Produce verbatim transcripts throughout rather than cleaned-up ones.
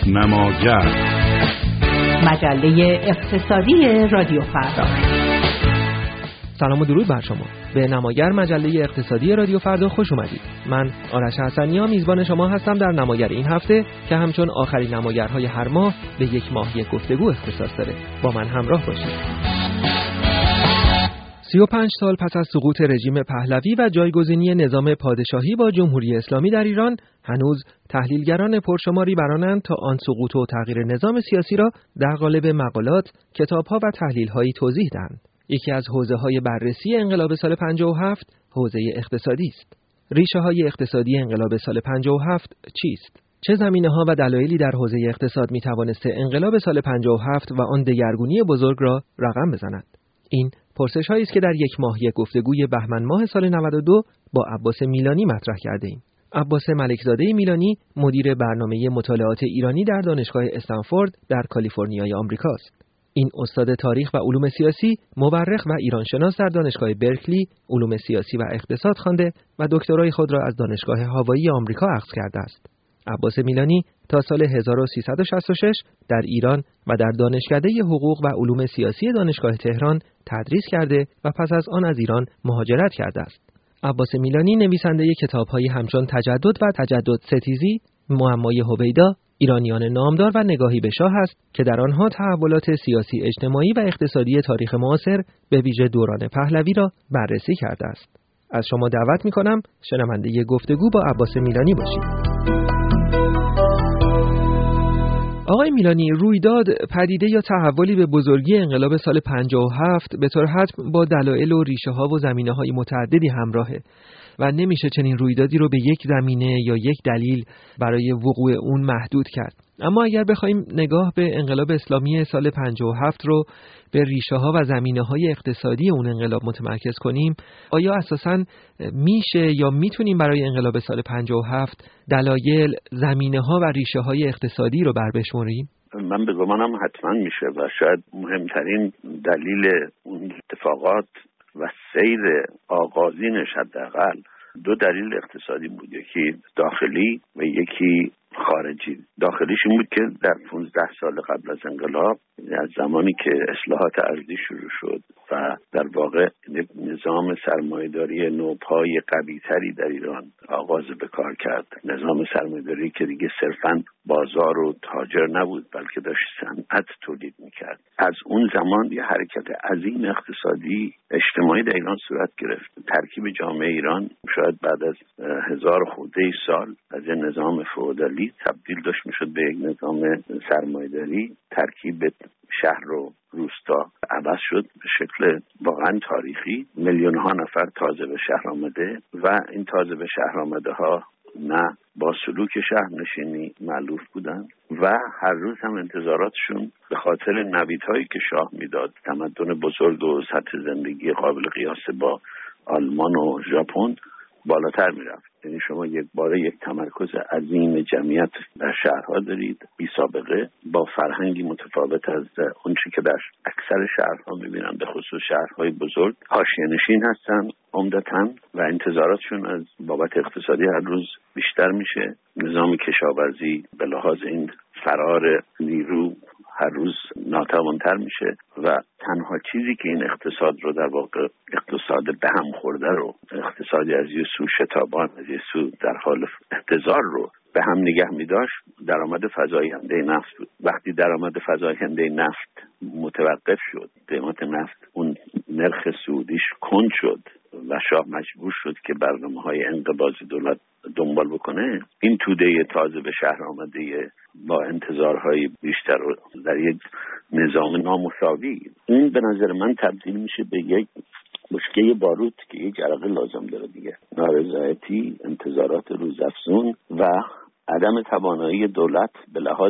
نماگر، مجله اقتصادی رادیو فردا. سلام و درود بر شما. به نماگر، مجله اقتصادی رادیو فردا خوش اومدید. من آرش حسنی میزبان شما هستم در نماگر این هفته که همچون آخرین نماگرهای هر ماه به یک ماه یک گفتگو اختصاص داره. با من همراه باشید. سی و پنج سال پس از سقوط رژیم پهلوی و جایگزینی نظام پادشاهی با جمهوری اسلامی در ایران، هنوز تحلیلگران پرشماری برانند تا آن سقوط و تغییر نظام سیاسی را در قالب مقالات، کتاب‌ها و تحلیل‌هایی توضیح دهند. یکی از حوزه‌های بررسی انقلاب سال پنجاه و هفت حوزه اقتصادی است. ریشه‌های اقتصادی انقلاب سال پنجاه و هفت چیست؟ چه زمینه‌ها و دلایلی در حوزه اقتصاد می‌توانسته انقلاب سال پنجاه و هفت و آن دگرگونی بزرگ را رقم بزند؟ این پرسش‌هایی است که در یک ماه یک گفتگوی بهمن ماه سال نود و دو با عباس میلانی مطرح کرده‌ایم. عباس ملکزاده میلانی مدیر برنامه مطالعات ایرانی در دانشگاه استنفورد در کالیفرنیای آمریکاست. این استاد تاریخ و علوم سیاسی، مورخ و ایرانشناس در دانشگاه برکلی علوم سیاسی و اقتصاد خوانده و دکترای خود را از دانشگاه هاوایی آمریکا اخذ کرده است. عباس میلانی تا سال هزار و سیصد و شصت و شش در ایران و در دانشکده حقوق و علوم سیاسی دانشگاه تهران تدریس کرده و پس از آن از ایران مهاجرت کرده است. عباس میلانی نویسنده کتاب‌هایی همچون تجدد و تجدد ستیزی، معمای هویدا، ایرانیان نامدار و نگاهی به شاه است که در آنها تحولات سیاسی، اجتماعی و اقتصادی تاریخ معاصر به ویژه دوران پهلوی را بررسی کرده است. از شما دعوت می‌کنم شنونده گفتگو با عباس میلانی باشید. آقای میلانی، رویداد، پدیده یا تحولی به بزرگی انقلاب سال پنجاه و هفت به طور حتم با دلایل و ریشه‌ها و زمینه‌های متعددی همراهه و نمیشه چنین رویدادی رو به یک زمینه یا یک دلیل برای وقوع اون محدود کرد. اما اگر بخوایم نگاه به انقلاب اسلامی سال پنجاه و هفت رو به ریشه‌ها و زمینه‌های اقتصادی اون انقلاب متمرکز کنیم، آیا اساساً میشه یا میتونیم برای انقلاب سال پنجاه و هفت دلایل، زمینه‌ها و ریشه‌های اقتصادی رو بربشمریم؟ من به گمانم حتما میشه و شاید مهمترین دلیل اون اتفاقات و سیر آغازینش حداقل دو دلیل اقتصادی بود، یکی داخلی و یکی خارجی. داخلیش این بود که در پانزده سال قبل از انقلاب، از زمانی که اصلاحات ارضی شروع شد و در واقع نظام سرمایه‌داری نوپای قوی‌تری در ایران آغاز به کار کرد، نظام سرمایه‌داری که دیگه صرفاً بازار و تاجر نبود بلکه داشت صنعت تولید می‌کرد، از اون زمان یه حرکت عظیم اقتصادی اجتماعی در ایران صورت گرفت. ترکیب جامعه ایران شاید بعد از هزار خورده سال از یه نظام فئودالی تبدیل داشت میشد به یک نظام سرمایه‌داری. ترکیب شهر و روستا عوض شد به شکل واقعا تاریخی. میلیون ها نفر تازه به شهر آمده و این تازه به شهر آمده ها نه با سلوک شهر نشینی مألوف بودن و هر روز هم انتظاراتشون به خاطر نویدهایی که شاه میداد، تمدن بزرگ و سطح زندگی قابل قیاس با آلمان و ژاپن بالاتر میرفت. یعنی شما یک باره یک تمرکز عظیم جمعیت در شهرها دارید بی سابقه، با فرهنگی متفاوت از اونچه که در اکثر شهرها میبینن، به خصوص شهرهای بزرگ. حاشیه‌نشین هستن عمدتاً و انتظاراتشون از بابت اقتصادی هر روز بیشتر میشه. نظام کشاورزی به لحاظ این فرار نیرو هر روز ناتوان‌تر میشه و تنها چیزی که این اقتصاد رو در واقع اقتصاد به هم خورده رو، اقتصادی از یه سو شتابان از یه سو در حال احتضار رو به هم نگه می‌داشت، درآمد فزاینده نفت بود. وقتی درآمد فزاینده نفت متوقف شد، قیمت نفت اون نرخ سعودیش کند شد و شاه مجبور شد که برنامه‌های انقباضی دولت دنبال بکنه، این توده تازه به شهر آمده با انتظارهای بیشتر در یک نظام نامساوی، این به نظر من تبدیل میشه به یک بشکه باروت که یک جرقه لازم داره دیگه. نارضایتی، انتظارات روزافزون و عدم توانایی دولت به لحاظ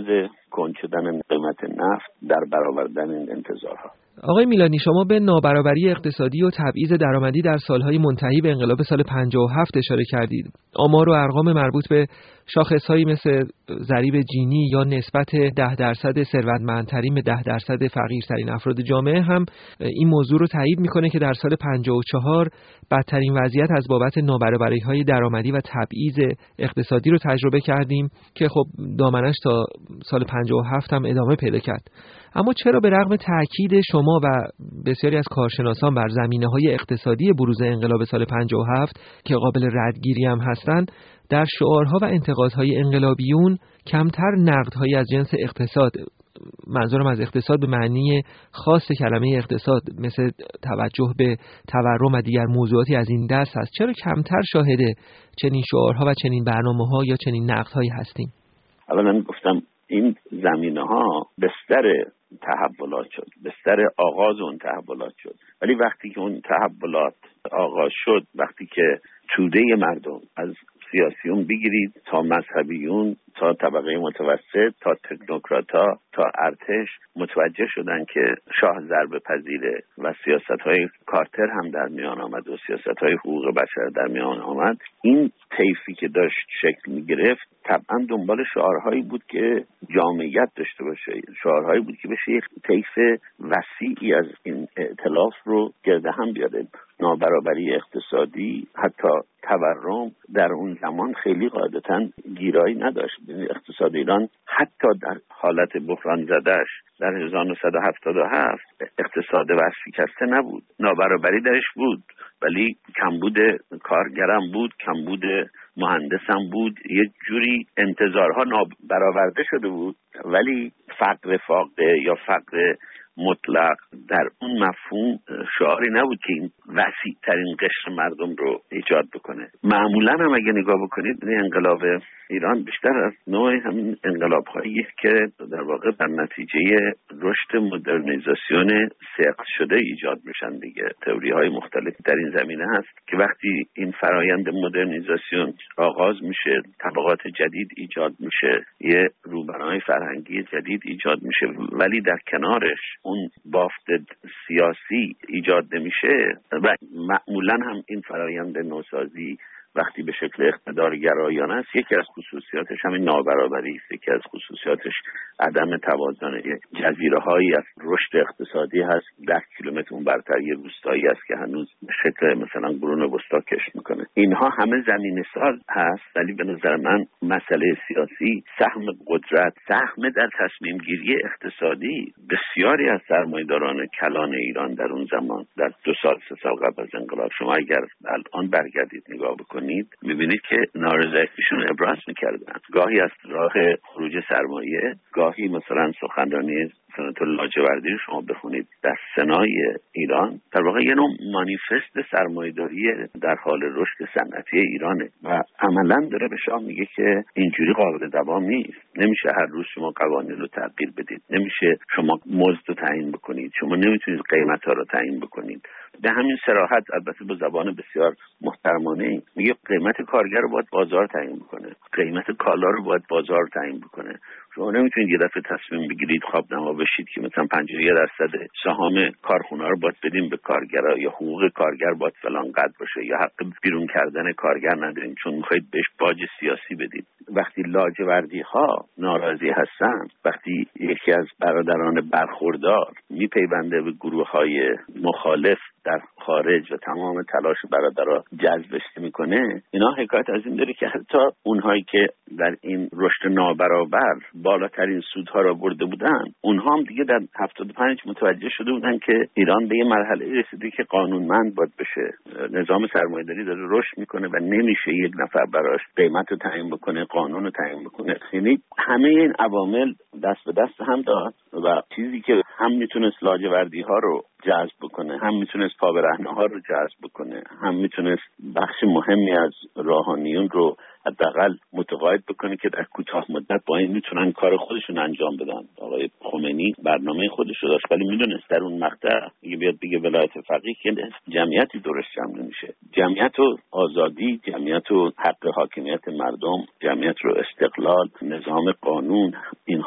کند شدن قیمت نفت در برآوردن این انتظارها. آقای میلانی، شما به نابرابری اقتصادی و تبعیض درآمدی در سالهای منتهی به انقلاب سال پنجاه و هفت اشاره کردید. آمار و ارقام مربوط به شاخصهایی مثل ضریب جینی یا نسبت ده درصد ثروتمندترین به ده درصد فقیرترین افراد جامعه هم این موضوع رو تایید میکنه که در سال پنجاه و چهار بدترین وضعیت از بابت نابرابری‌های درآمدی و تبعیض اقتصادی رو تجربه کردیم که خب دامنش تا سال پنجاه و هفت هم ادامه پیدا کرد. اما چرا به رغم تأکید شما و بسیاری از کارشناسان بر زمینه‌های اقتصادی بروز انقلاب سال پنجاه و هفت که قابل ردگیری هم هستند، در شعارها و انتقادهای انقلابیون کمتر نقدهایی از جنس اقتصاد، منظورم از اقتصاد به معنی خاص کلمه اقتصاد، مثل توجه به تورم و دیگر موضوعاتی از این دست هست؟ چرا کمتر شاهد چنین شعارها و چنین برنامه‌ها یا چنین نقدهایی هستیم؟ اولا گفتم این زمینه‌ها بستر تحولات شد، بستر آغاز اون تحولات شد، ولی وقتی که اون تحولات آغاز شد، وقتی که توده مردم از سیاسیون بگیرید تا مذهبیون تا طبقه متوسط تا تکنوکراتا تا ارتش متوجه شدن که شاه ضربه پذیره و سیاست‌های کارتر هم در میان آمد و سیاست‌های حقوق بشر در میان آمد، این طیفی که داشت شکل می‌گرفت طبعا دنبال شعارهایی بود که جامعیت داشته باشه، شعارهایی بود که بشه یک طیف وسیعی از این ائتلاف رو گرد هم بیاره. نابرابری اقتصادی، حتی تورم در اون زمان خیلی قاعدتاً گیرایی نداشت. اقتصاد ایران حتی در حالت بحران زدهش در هزار و نهصد و هفتاد و هفت اقتصاد ورشکسته نبود، نابرابری درش بود، ولی کمبود کارگرم بود، کمبود مهندسم بود، یه جوری انتظارها نابرآورده شده بود، ولی فقر فاقه یا فقر مطلق در اون مفهوم شعاری نبود که این وسیع ترین قشر مردم رو ایجاد بکنه. معمولا هم اگه نگاه بکنید انقلاب ایران بیشتر از نوع همین انقلاب هایی که در واقع در نتیجه رشد مدرنیزاسیون سقط شده ایجاد میشن دیگه. تئوری های مختلفی در این زمینه هست که وقتی این فرایند مدرنیزاسیون آغاز میشه، طبقات جدید ایجاد میشه، یه روبرای فرهنگی جدید ایجاد میشه، ولی در کنارش اون بافت سیاسی ایجاد نمیشه و معمولا هم این فرایند نوسازی وقتی به شکل اقتدارگرایانه است، یکی از خصوصیاتش همین نابرابری است، یکی از خصوصیاتش عدم توازن جزیره‌هایی از رشد اقتصادی هست. ده کیلومتر اون برتر یه روستایی است که هنوز به شکل مثلا قرون وسطا کشت میکنه. اینها همه زمینه ساز هست، ولی به نظر من مسئله سیاسی، سهم قدرت، سهم در تصمیم گیری اقتصادی بسیاری از سرمایه‌داران کلان ایران در اون زمان، در دو سال سه سال قبل از انقلاب، شما اگر الان برگردید نگاه بکنید میبینید که نارضایتیشون ابراز میکردن. گاهی از راه خروج سرمایه، گاهی مثلا سخنرانی سناتور لاجوردی رو شما بخونید در سنای ایران، در واقع یه نوع مانیفست سرمایه‌داری در حال رشد صنعتی ایرانه و عملاً داره به شاه میگه که اینجوری قابل دوام نیست. نمیشه هر روز شما قوانین رو تغییر بدید، نمیشه شما مزد رو تعیین بکنید، شما نمیتونید قیمت‌ها رو تعیین بکنید. به همین صراحت، البته با زبان بسیار محترمانه، میگه قیمت کارگر رو باید بازار تعیین بکنه، قیمت کالا رو باید بازار تعیین بکنه. شما نمیتونید یه دفعه تصمیم بگیرید خوابنما بشید که مثلا پنجاه و یک درصد سهام کارخونه رو باید بدیم به کارگرا، یا حقوق کارگر باید فلان قدر باشه، یا حق بیرون کردن کارگر نداریم چون میخواید بهش باج سیاسی بدید. وقتی لاجوردی ها ناراضی هستن، وقتی یکی از برادران برخوردار میپیونده به گروه های مخالف در خارج و تمام تلاش برادرها جذبش میکنه، اینا حکایت از این داره که حتی اونهایی که در این رشد نابرابر بالاترین سودها را برده بودن، اونها هم دیگه در هفتاد و پنج متوجه شده بودن که ایران به یه مرحله رسیده که قانونمند باید بشه. نظام سرمایه‌داری داره رشد میکنه و نمیشه یک نفر براش قیمت رو تعیین بکنه، قانون رو تعیین بکنه. یعنی همه این عوامل دست به دست هم داد و چیزی که هم میتونست لاجوردی ها رو جذب بکنه، هم میتونست پابرهنه ها رو جذب بکنه، هم میتونست بخش مهمی از روحانیون رو حداقل متقاعد بکنه که در کوتاه مدت با این میتونن کار خودشون انجام بدن. آقای خمینی برنامه خودش رو داشت، ولی میدونست در اون مقطع اگه بیاد بگه ولایت فقیه که جمعیتی درست جمع نمیشه. جمعیت و آزادی، جمعیت و حق حاکمیت مردم، جمعیت رو استقلال، نظام قانون، اینها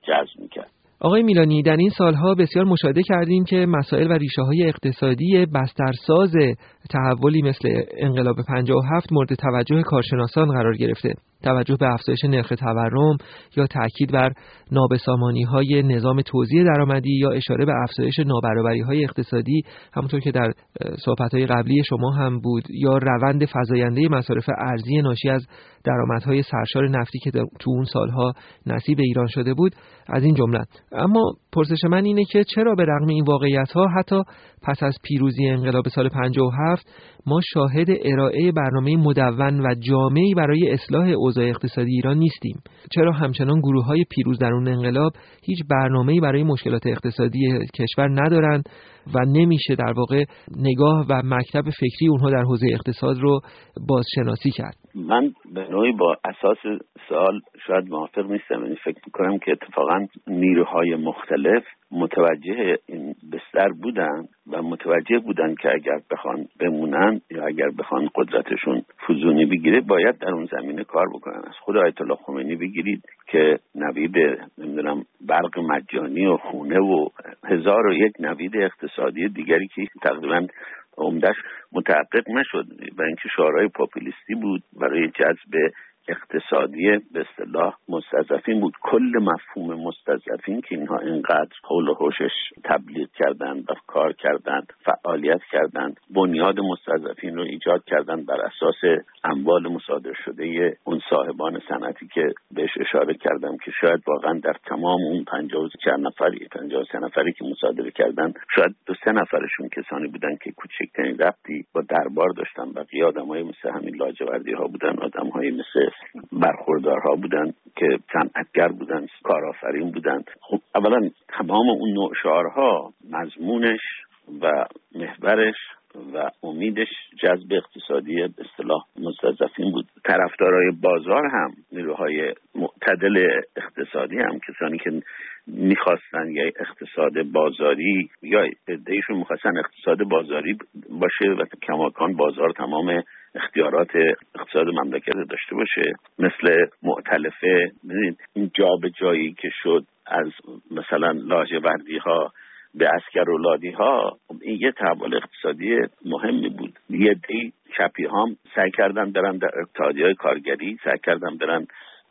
جذب میکرد. آقای میلانی، در این سالها بسیار مشاهده کردیم که مسائل و ریشه‌های اقتصادی بسترساز تحولی مثل انقلاب پنجاه و هفت مورد توجه کارشناسان قرار گرفته. توجه به افزایش نرخ تورم یا تاکید بر نابسامانی‌های نظام توزیع درآمدی یا اشاره به افزایش نابرابری‌های اقتصادی همونطور که در صحبت‌های قبلی شما هم بود، یا روند فزاینده مصارف ارزی ناشی از درآمدهای سرشار نفتی که تو اون سالها نصیب ایران شده بود، از این جمله. اما پرسش من اینه که چرا به رغم این واقعیت‌ها حتی پس از پیروزی انقلاب سال پنجاه و هفت ما شاهد ارائه برنامه مدون و جامعی برای اصلاح اوضاع اقتصادی ایران نیستیم؟ چرا همچنان گروه‌های پیروز در اون انقلاب هیچ برنامه‌ای برای مشکلات اقتصادی کشور ندارن و نمیشه در واقع نگاه و مکتب فکری اونها در حوزه اقتصاد رو بازشناسی کرد؟ من به نوعی با اساس سوال شاید موافق نیستم. یعنی فکر می‌کنم که اتفاقاً نیروهای مختلف متوجه این بستر بودن و متوجه بودن که اگر بخوان بمونن یا اگر بخوان قدرتشون فزونی بگیره باید در اون زمینه کار بکنن. از خود آیت الله خمینی بگیرید که نوید نمیدونم برق مجانی و خونه و هزار و یک نوید اقتصادی دیگری که تقریباً عمدش متحقق نشد و اینکه شعارهای پاپولیستی بود برای جذب اقتصادی به اصطلاح مستضعفین بود. کل مفهوم مستضعفین که اینها اینقدر حول و حوشش تبلیغ کردن و کار کردن، فعالیت کردن، بنیاد مستضعفین رو ایجاد کردن بر اساس اموال مصادره شده اون صاحبان صنعتی که بهش اشاره کردم که شاید واقعا در تمام اون پنجاه و چهار نفری پنجاه و سه نفری که مصادره کردن شاید دو سه نفرشون کسانی بودن که کوچکترین ربطی با دربار داشتن، بقیه آدمای مثل همین لاجوردی ها بودن، آدمهای مثل برخوردارها بودن که صنعتگر بودن، کارآفرین بودن. خب اولا تمام اون نوع شعارها مضمونش و محورش و امیدش جذب اقتصادی به اصطلاح مستضعفین بود. طرفدارای بازار هم، نیروهای معتدل اقتصادی هم، کسانی که میخواستن یا اقتصاد بازاری یا عده‌ایشون میخواستن اقتصاد بازاری باشه و کماکان بازار تمام اختیارات اقتصاد مملکت داشته باشه، مثل مؤتلفه. ببینید این جا به جایی که شد از مثلا لاجوردی ها به عسکرولادی ها، این یه تحول اقتصادی مهمی بود. یه دی چپی هم سعی کردن برن در اتحادیه‌های کارگری، سعی کردن برن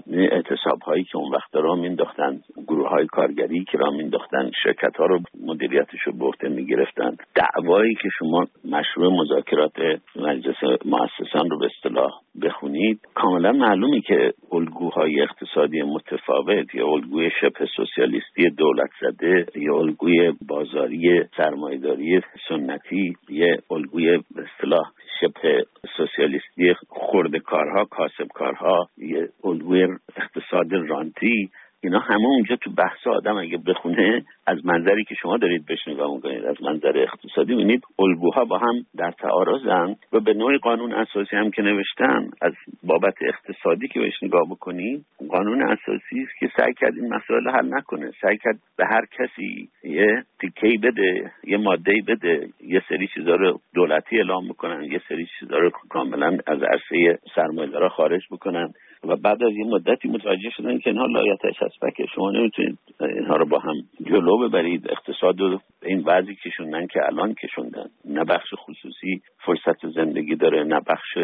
اعتصاب هایی که اون وقت را مینداختن، گروه های کارگری که را مینداختن، شرکت ها رو مدیریتش رو به عهده میگرفتن. دعوایی که شما مشروع مذاکرات مجلس مؤسسان رو به اصطلاح بخونید، کاملا معلومه که الگوهای اقتصادی متفاوت یا الگوی شبه سوسیالیستی دولت زده یا الگوی بازاری سرمایه‌داری سنتی یا الگوی به اصطلاح شبه سوسیالیستی خرده‌کارها، کاسبکارها، یه الگوی اقتصاد رانتی، اینا همه اونجا تو بحث آدم اگه بخونه از منظری که شما دارید بهش نگاه می‌کنید، از منظر اقتصادی می‌بینید الگوها با هم در تعارضن و به نوع قانون اساسی هم که نوشتن از بابت اقتصادی که بهش نگاه بکنید، قانون اساسی است که سعی کرد این مسائل حل نکنه، سعی کرد به هر کسی یه تیکه‌ای بده، یه ماده‌ای بده، یه سری چیزا رو دولتی اعلام بکنن، یه سری چیزا رو کاملا از عرصه سرمایه‌دارا خارج بکنن و بعد از این مدتی متوجه شدن که اینها لایتش هست که شما نمیتونید اینها رو با هم جلو ببرید. اقتصاد رو این وضعی کشوندن که الان کشوندن، نه بخش خصوصی فرصت زندگی داره، نه بخش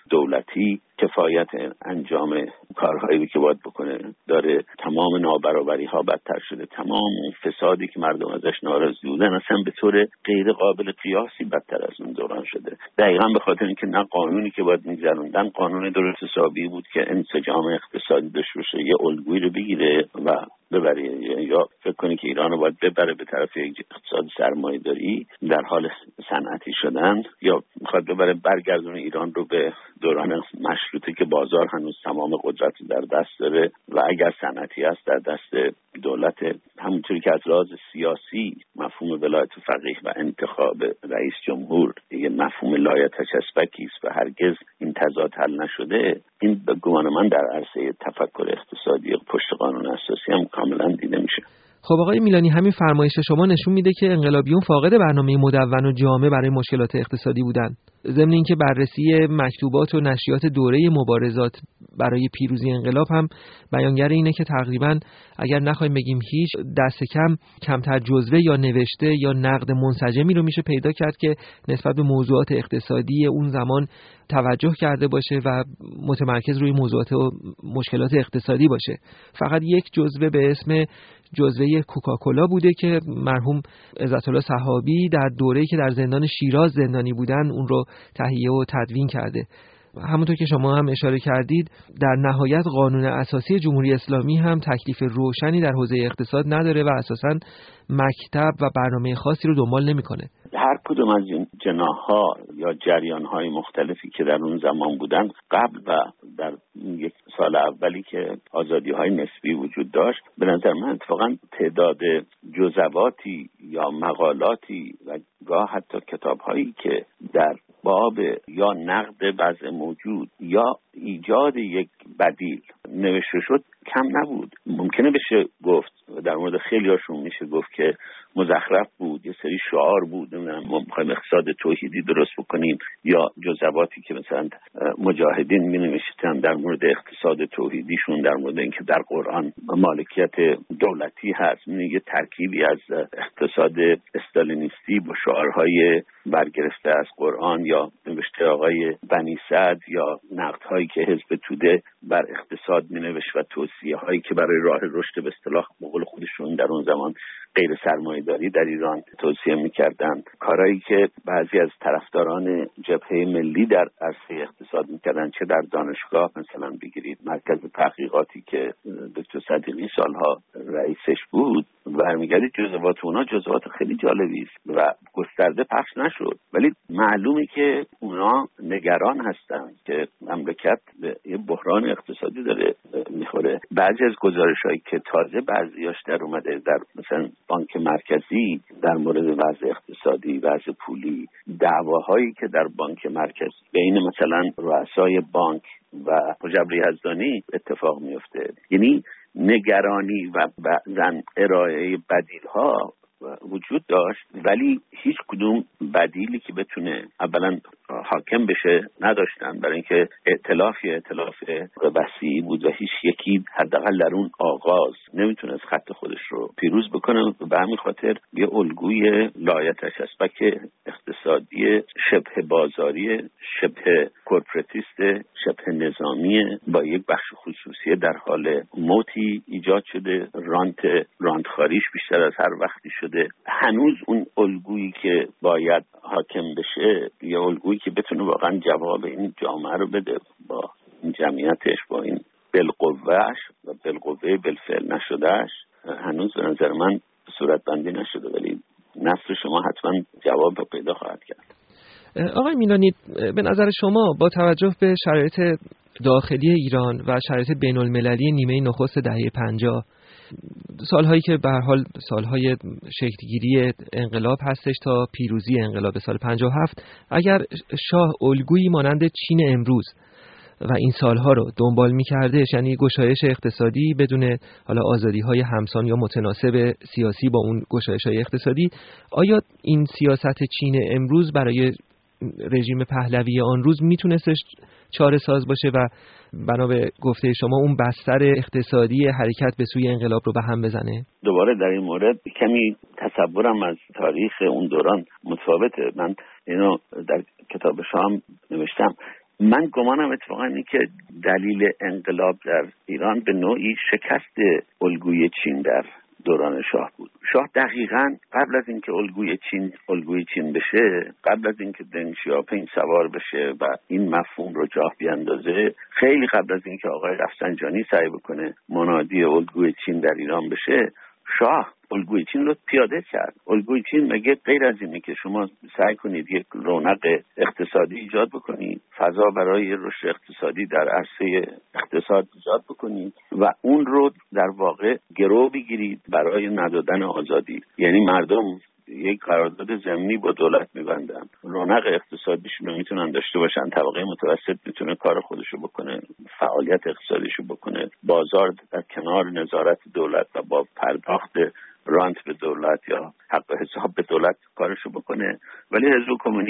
دولتی کفایت انجام کارهایی که باید بکنه داره. تمام نابرابری ها بدتر شده، تمام فسادی که مردم ازش ناراضی بودن اصلا به طور غیر قابل قیاسی بدتر از اون دوران شده. دقیقاً به خاطر اینکه نه قانونی که باید میگذروندن قانون درست حسابی بود که انسجام اقتصادی داشته باشه، یه الگویی رو بگیره و ببره، یا فکر کنی که ایران رو باید ببره به طرف یک اقتصاد سرمایه‌داری در حال صنعتی شدن، یا میخواد ببره برگردونه ایران رو به دوران مشروطه که بازار هنوز تمام قدرت در دست داره و اگر صنعتی است در دست دولت. همونطوری که از لحاظ سیاسی مفهوم ولایت فقیه و انتخاب رئیس جمهور یه مفهوم لایتچسبکی است و هرگز این تضاد حل نشده، این به گمان من در عرصه تفکر اقتصادی پشت قانون اساسی هم کاملا دیده میشه. خب آقای میلانی، همین فرمایش شما نشون میده که انقلابیون فاقد برنامه مدون و جامع برای مشکلات اقتصادی بودن. ضمن اینکه بررسی مکتوبات و نشریات دوره مبارزات برای پیروزی انقلاب هم بیانگر اینه که تقریبا اگر نخوایم بگیم هیچ، دست کم کمتر جزوه یا نوشته یا نقد منسجمی رو میشه پیدا کرد که نسبت به موضوعات اقتصادی اون زمان توجه کرده باشه و متمرکز روی موضوعات و مشکلات اقتصادی باشه. فقط یک جزوه به اسم جزوه کوکاکولا بوده که مرحوم عزت‌الله سحابی در دوره‌ای که در زندان شیراز زندانی بودن اون رو تهیه و تدوین کرده. همونطور که شما هم اشاره کردید، در نهایت قانون اساسی جمهوری اسلامی هم تکلیف روشنی در حوزه اقتصاد نداره و اساساً مکتب و برنامه خاصی رو دنبال نمی‌کنه. هر کدوم از این جناح‌ها یا جریان‌های مختلفی که در اون زمان بودن، قبل و در یک سال اولی که آزادی‌های نسبی وجود داشت، به نظر من اتفاقاً تعداد جزواتی یا مقالاتی و گاه حتی کتاب‌هایی که در باب یا نقد وضع موجود یا ایجاد یک بدیل نوشته شد کم نبود. ممکنه بشه گفت در مورد خیلی هاشون میشه گفت که مزخرف بود، یه سری شعار بود، ما میخوایم اقتصاد توحیدی درست بکنیم، یا جزواتی که مثلا مجاهدین می نوشتن در مورد اقتصاد توحیدیشون، در مورد اینکه در قرآن مالکیت دولتی هست، یه ترکیبی از اقتصاد استالینیستی با شعارهای برگرفته از قرآن، یا نوشته آقای بنی سعد یا نقدهایی که حزب توده بر اقتصاد می نوشت و توصیه هایی که برای راه رشد به اصطلاح به قول خودشون در اون زمان غیر سرمایه‌داری در ایران توصیه می‌کردن، کارهایی که بعضی از طرفداران جبهه ملی در عرصه اقتصاد می‌کردن، چه در دانشگاه مثلا بگیرید مرکز تحقیقاتی که دکتر صدیقی سالها رئیسش بود، برمیگردید جزئیات اونا جزئیات خیلی جالبی است و گسترده پخش نشد، ولی معلومه که اونا نگران هستن که مملکت به یه بحران اقتصادی داره میخوره. بعضی از گزارش‌هایی که تازه بعضیاش در اومده در مثلا بانک مرکزی در مورد وضع اقتصادی، وضع پولی، دعواهایی که در بانک مرکزی بین مثلا رؤسای بانک و مجبری یزدانی اتفاق میفته، یعنی نگرانی و بعضن ارائه بدیل‌ها وجود داشت، ولی هیچ کدوم بدیلی که بتونه اولا حاکم بشه نداشتن، برای اینکه ائتلاف یا ائتلاف وسیعی بود و هیچ یکی حداقل در اون آغاز نمیتونه از خط خودش رو پیروز بکنه و به همین خاطر یه الگوی لایتشبک اقتصادی شبه بازاری، شبه کورپراتیست، شبه نظامی با یک بخش خصوصی در حال موتی ایجاد شده. رانت راندخاریش بیشتر از هر وقتی شده. هنوز اون الگویی که باید حاکم بشه یا الگویی که بتونه واقعا جواب این جامعه رو بده با این جمعیتش، با این بالقوهش و بالقوه بالفعل نشدهش، هنوز به نظر من صورت بندی نشده، ولی نسل شما حتما جواب پیدا خواهد کرد. آقای میلانی، به نظر شما با توجه به شرایط داخلی ایران و شرایط بین المللی نیمه نخست دهه پنجاه، سالهایی که به هر حال سالهای شکلگیری انقلاب هستش تا پیروزی انقلاب سال پنجاه و هفت، اگر شاه الگویی مانند چین امروز و این سالها رو دنبال می‌کردش، یعنی گشایش اقتصادی بدون حالا آزادی‌های همسان یا متناسب سیاسی با اون گشایش‌های اقتصادی، آیا این سیاست چین امروز برای رژیم پهلوی آن روز میتونستش چاره ساز باشه و بنا به گفته شما اون بستر اقتصادی حرکت به سوی انقلاب رو به هم بزنه؟ دوباره در این مورد کمی تصورم از تاریخ اون دوران متفاوته. من اینو در کتاب شام نوشتم. من گمانم اتفاقا اینه که دلیل انقلاب در ایران به نوعی شکست الگوی چین در دوران شاه بود. شاه دقیقاً قبل از اینکه الگوی چین الگوی چین بشه، قبل از اینکه دنگ شیاپینگ سوار بشه و این مفهوم رو جا بیاندازه، خیلی قبل از اینکه آقای رفسنجانی سعی بکنه منادی الگوی چین در ایران بشه، شاه الگوی چین رو پیاده کرد. الگوی چین مگه غیر از اینه که شما سعی کنید یک رونق اقتصادی ایجاد بکنید، فضا برای رشد اقتصادی در عرصه اقتصاد ایجاد بکنید و اون رو در واقع گرو بگیرید برای ندادن آزادی. یعنی مردم یک قرارداد ضمنی با دولت می‌بندن، رونق اقتصادیشون رو میتونن داشته باشن، طبقه متوسط میتونه کار خودشو بکنه، فعالیت اقتصادیشو بکنه، بازار در کنار نظارت دولت و با پرداخت رانت به دولت یا حق حساب به دولت کارشو بکنه. ولی حزب کمونیست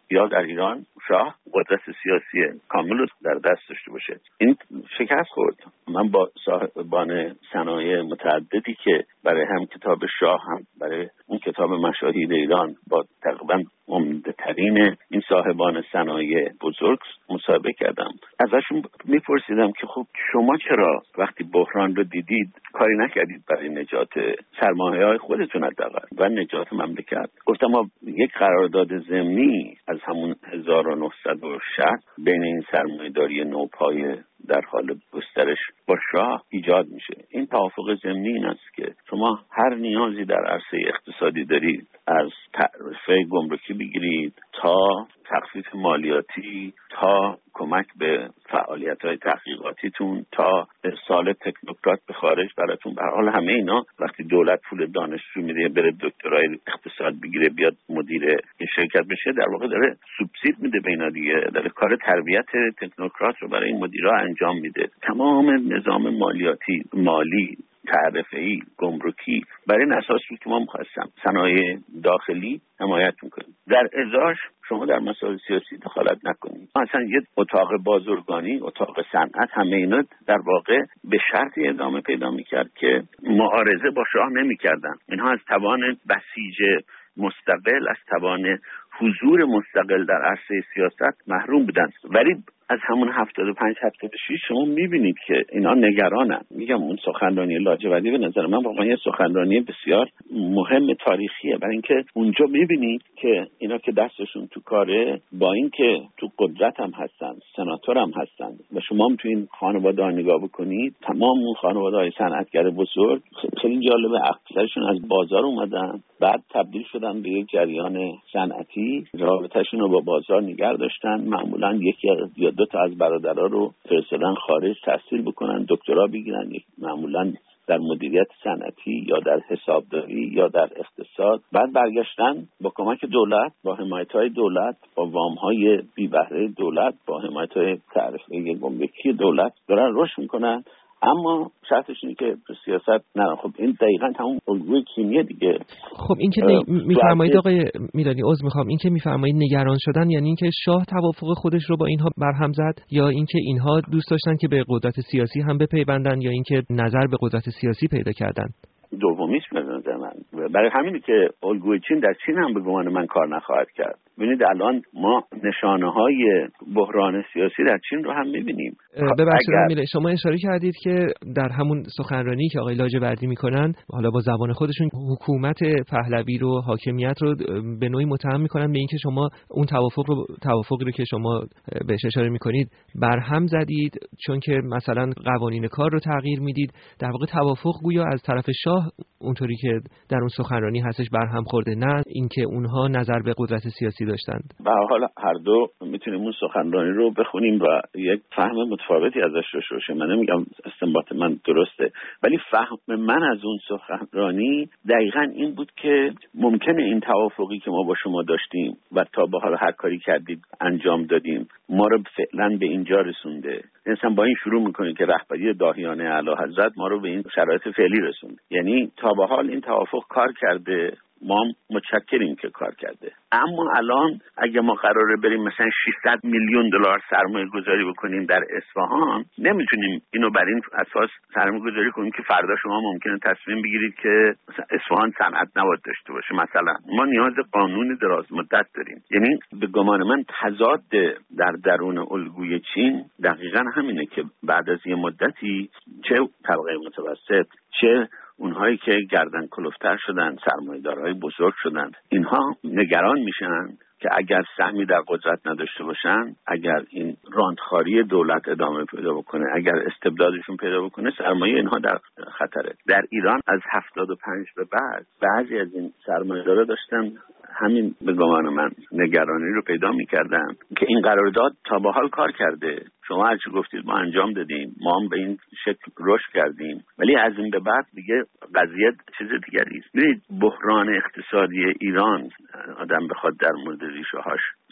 یا در ایران شاه قدرت سیاسی کامل رو در دست داشته باشه. این شکست خورد. من با صاحبان صنایع متعددی که برای هم کتاب شاه هم برای اون کتاب مشاهیر ایران با تقریبا عمده ترین این صاحبان صنایع بزرگ مصاحبه کردم. ازشون میپرسیدم که خب شما چرا وقتی بحران رو دیدید کاری نکردید برای نجات سرمایه‌های خودتون حداقل و نجات مملکت؟ گفتم ما یک قرارداد ضمنی از همون هزار و نهصد و شصت بین این سرمایه‌داری نوپای در حال گسترش با شاه ایجاد میشه. این توافق ضمنی این است که شما هر نیازی در عرصه اقتصادی دارید، از تعرفه گمرکی بگیرید تا تخفیف مالیاتی تا کمک به فعالیت‌های تحقیقاتیتون تا ارسال تکنوکرات به خارج براتون. به هر حال همه اینا وقتی دولت پول دانشجو میده بره دکترای اقتصاد بگیره بیاد مدیر این شرکت بشه، در واقع داره سوبسید میده به اینا دیگه، داره کار تربیت تکنوکرات رو برای این مدیرا انجام میده. تمام نظام مالیاتی، مالی، تعرفه‌ای، گمرکی برای این اساس بود که ما می‌خواستم صنایع داخلی حمایت می‌کنیم. در ازاش شما در مسائل سیاسی دخالت نکنید. مثلا یه اتاق بازرگانی، اتاق صنعت، همه اینا در واقع به شرطی ادامه پیدا می‌کرد که معارضه با شاه نمی‌کردن. اینها از توان بسیج مستقل، از توان حضور مستقل در عرصه سیاست محروم بودن. ولی از همون هفتاد و پنج هفتاد و شش شما میبینید که اینا نگرانن. میگم اون سخنرانی لاجوردی به نظر من واقعا یه سخنرانی بسیار مهم تاریخیه، برای اینکه اونجا میبینید که اینا که دستشون تو کاره، با اینکه تو قدرت هم هستن، سناتور هم هستن و شما هم تو این خانواده ها نگاه بکنید، تمام اون خانواده های صنعتگر بزرگ خیلی جالبه، اکثرشون از بازار اومدن بعد تبدیل شدن به یک جریان صنعتی، رابطه‌شون رو با بازار نگه داشتن. معمولا یکی یا دو تا از برادرها رو فرستادن خارج تحصیل بکنن، دکترا بگیرن، معمولا در مدیریت صنعتی یا در حسابداری یا در اقتصاد. بعد برگشتن با کمک دولت، با حمایت‌های دولت، با وام‌های بی بهره دولت، با حمایت‌های تعرفه گمرکی دولت دارن رشد میکنن. اما شرطش اینه که سیاست نه. خب این دقیقاً همون الگوی کیمیه دیگه. خب این که میفرمایید آقای میلانی، عذر میخوام، این که میفرمایید نگران شدن یعنی اینکه شاه توافق خودش رو با اینها برهم زد، یا اینکه اینها دوست داشتن که به قدرت سیاسی هم بپیوندن، یا اینکه نظر به قدرت سیاسی پیدا کردن؟ دومیش به نظر من. برای همینه که الگوی چین در چین هم به گمان من کار نخواهد کرد. ببینید الان ما نشانه های بحران سیاسی در چین رو هم میبینیم. ببخشید اگر... شما اشاره کردید که در همون سخنرانی که آقای لاجوردی میکنن، حالا با زبان خودشون حکومت پهلوی رو، حاکمیت رو به نوعی متهم میکنن به اینکه شما اون توافق رو توافقی رو که شما بهش اشاره میکنید برهم زدید، چون که مثلا قوانین کار رو تغییر میدید. در واقع توافق گویا از طرف شاه اونطوری که در اون سخنرانی هستش برهم خورده، نه اینکه اونها نظر به قدرت سیاسی داشتند. به هر حال هر دو میتونیم اون سخنرانی رو بخونیم و یک فهم متفاوتی ازش داشته باشیم. من نمیگم استنباط من درسته، ولی فهم من از اون سخنرانی دقیقاً این بود که ممکنه این توافقی که ما با شما داشتیم و تا به حال هر کاری کردید انجام دادیم ما رو فعلا به اینجا رسونده. انسان با این شروع میکنه که رهبری داهیانه اعلیحضرت ما رو به این شرایط فعلی رسوند. یعنی تا به حال این توافق کار کرده، ما متشکریم که کار کرده. اما الان اگه ما قراره بریم مثلا ششصد میلیون دلار سرمایه گذاری بکنیم در اصفهان، نمیتونیم اینو بر این اساس سرمایه گذاری کنیم که فردا شما ممکنه تصمیم بگیرید که مثلا اصفهان صنعت نباید داشته باشه. مثلا ما نیاز قانون دراز مدت داریم. یعنی به گمان من تضاد در درون الگوی چین دقیقاً همینه که بعد از یه مدتی چه طبقه متوسط چه اونهایی که گردن کلفتر شدن، سرمایه‌دارهای بزرگ شدن، اینها نگران میشن که اگر سهمی در قدرت نداشته باشن، اگر این راندخاری دولت ادامه پیدا بکنه، اگر استبدادشون پیدا بکنه، سرمایه اینها در خطره. در ایران از هفتاد و پنج به بعد بعضی از این سرمایه‌دارا داشتن همین به گمان من نگرانی رو پیدا می‌کردن که این قرارداد تا به حال کار کرده. شما هرچی گفتید ما انجام دادیم، ما هم به این شکل رشد کردیم، ولی از این به بعد دیگه قضیه چیز دیگری است. ببینید بحران اقتصادی ایران، آدم بخواد در مورد ریشه‌هاش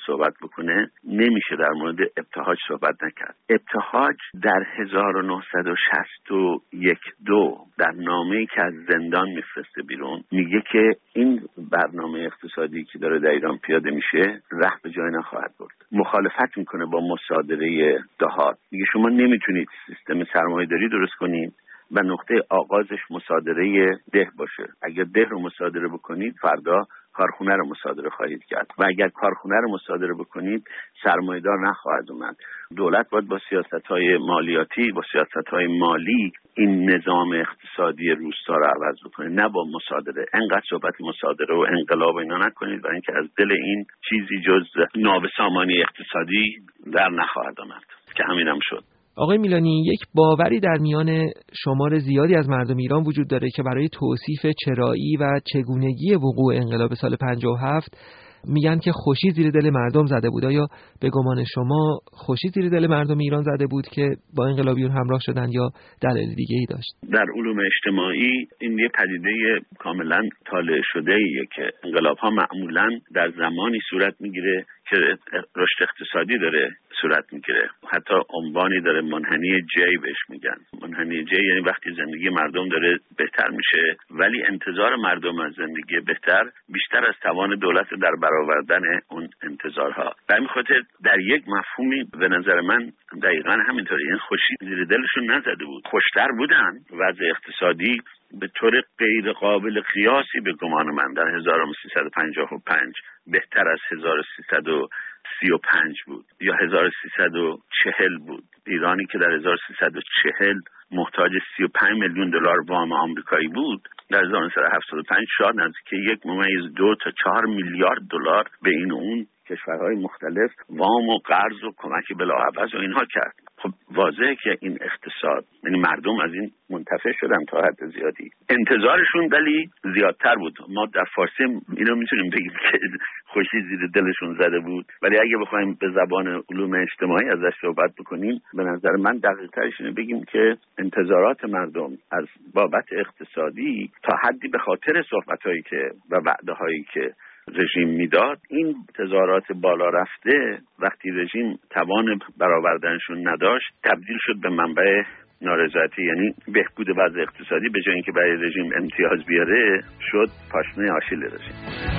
صحبت بکنه نمیشه در مورد ابتهاج صحبت نکرد. ابتهاج در هزار و نهصد و شصت و یک دو در نامه‌ای که از زندان میفرسته بیرون میگه که این برنامه اقتصادی که داره در ایران پیاده میشه ره به جای نخواهد برد. مخالفت میکنه با مصادره دهات. میگه شما نمیتونید سیستم سرمایه‌داری درست کنید و نقطه آغازش مصادره ده باشه. اگر ده رو مصادره بکنید فردا کارخونه رو مصادره خواهید کرد و اگر کارخونه رو مصادره بکنید سرمایه‌دار نخواهد اومد. دولت باید با سیاست‌های مالیاتی با سیاست‌های مالی این نظام اقتصادی روستا رو عوض بکنه، نه با مصادره. انقدر صحبت مصادره و انقلاب اینا نکنید و اینکه از دل این چیزی جز نابسامانی اقتصادی در نخواهد آمد که همینم شد. آقای میلانی، یک باوری در میان شمار زیادی از مردم ایران وجود داره که برای توصیف چرایی و چگونگی وقوع انقلاب سال پنجاه و هفت میگن که خوشی زیر دل مردم زده بود. آیا به گمان شما خوشی زیر دل مردم ایران زده بود که با انقلابیون همراه شدن یا دلیل دیگه ای داشت؟ در علوم اجتماعی این یه پدیده کاملا طالع شده ایه که انقلاب ها معمولا در زمانی صورت میگیره که رشد اقتصادی داره صورت میگیره. حتی عنوانی داره منحنی جی بهش میگن. منحنی جی یعنی وقتی زندگی مردم داره بهتر میشه ولی انتظار مردم از زندگی بهتر بیشتر از توان دولت در برآوردن اون انتظارها. به همین خاطر در یک مفهومی به نظر من دقیقاً همینطوری. این خوشی زیر دلشون نزده بود. خوشتر بودن. وضع اقتصادی به طور غیر قابل قیاسی به گمان من در هزار و سیصد و پنجاه و پنج بهتر از هزار و سیصد و سی و پنج بود یا هزار و سیصد و چهل بود. ایرانی که در هزار و سیصد و چهل محتاج سی و پنج میلیون دلار وام آمریکایی بود در هزار و نهصد و هفتاد و پنج شاید نزدیک یک ممیز دو تا چهار میلیارد دلار به این و اون کشورهای مختلف وام و قرض و کمک بلاعوض و اینها کرد. خب واضحه که این اقتصاد، یعنی مردم از این منتفع شدن تا حد زیادی. انتظارشون ولی زیادتر بود. ما در فارسی اینو میتونیم بگیم که خوشی زیر دلشون زده بود، ولی اگه بخوایم به زبان علوم اجتماعی ازش صحبت بکنیم به نظر من دقیق‌ترش اینه بگیم که انتظارات مردم از بابت اقتصادی تا حدی به خاطر صحبت‌هایی که و وعده‌هایی که رژیم میداد، این انتظارات بالا رفته وقتی رژیم توان برآوردنشون نداشت تبدیل شد به منبع نارضایتی. یعنی بهبود وضع اقتصادی به جای اینکه برای رژیم امتیاز بیاره شد پاشنه آشیل رژیم.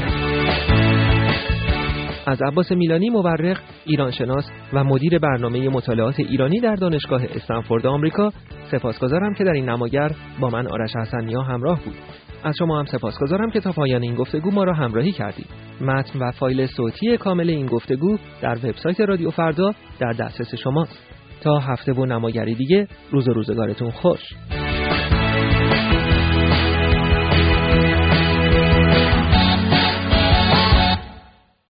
از عباس میلانی، مورخ، ایرانشناس و مدیر برنامه مطالعات ایرانی در دانشگاه استنفورد آمریکا، سپاسگزارم که در این نماگر با من آرش حسنیا همراه بود. از شما هم سپاسگزارم که تا پایان این گفتگو ما را همراهی کردید. متن و فایل صوتی کامل این گفتگو در وبسایت رادیو فردا در دسترس شماست. تا هفته و نماگری دیگه، روز و روزگارتون خوش.